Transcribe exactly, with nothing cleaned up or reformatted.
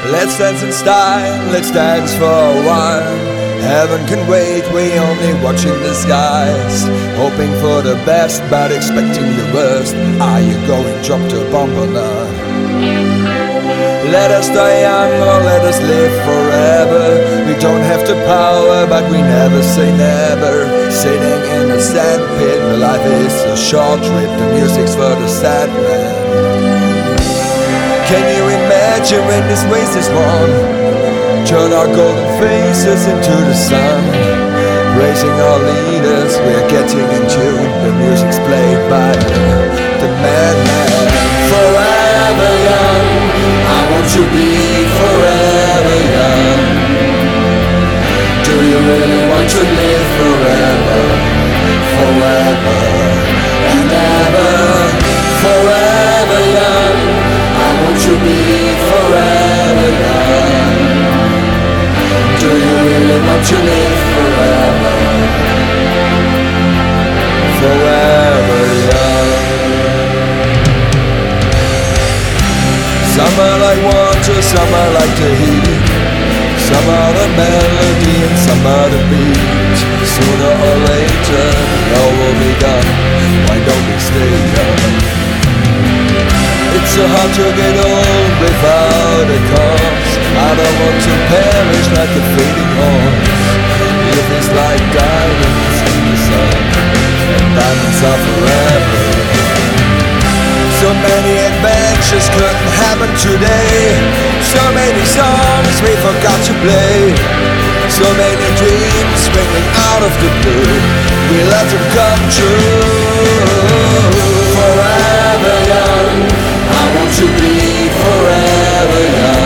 Let's dance in style, let's dance for a while. Heaven can wait, we only watching the skies. Hoping for the best, but expecting the worst. Are you going drop the bomb or not? Let us die young or let us live forever. We don't have the power, but we never say never. Sitting in a sandpit, life is a short trip. The music's for the sad man. Can you imagine when this race is won? Turn our golden faces into the sun. Praising our leaders, we're getting in tune. The music's played by the madman. Forever young, I want to be forever young. Do you really want to live forever? Forever and ever. Forever young, I want to be forever young. Do you really want to live forever? Forever young. Some are like water, some are like the heat. Some are the melody and some are the beat. Sooner or later, it all will be done. Why don't we stay young? It's so hard to get old without a cause. I don't want to perish like a fading horse. Youth is like diamonds in the sun, and diamonds are forever. So many adventures couldn't happen today. So many songs we forgot to play. So many dreams springing out of the blue. We let them come true. Forever young, I want to be forever young.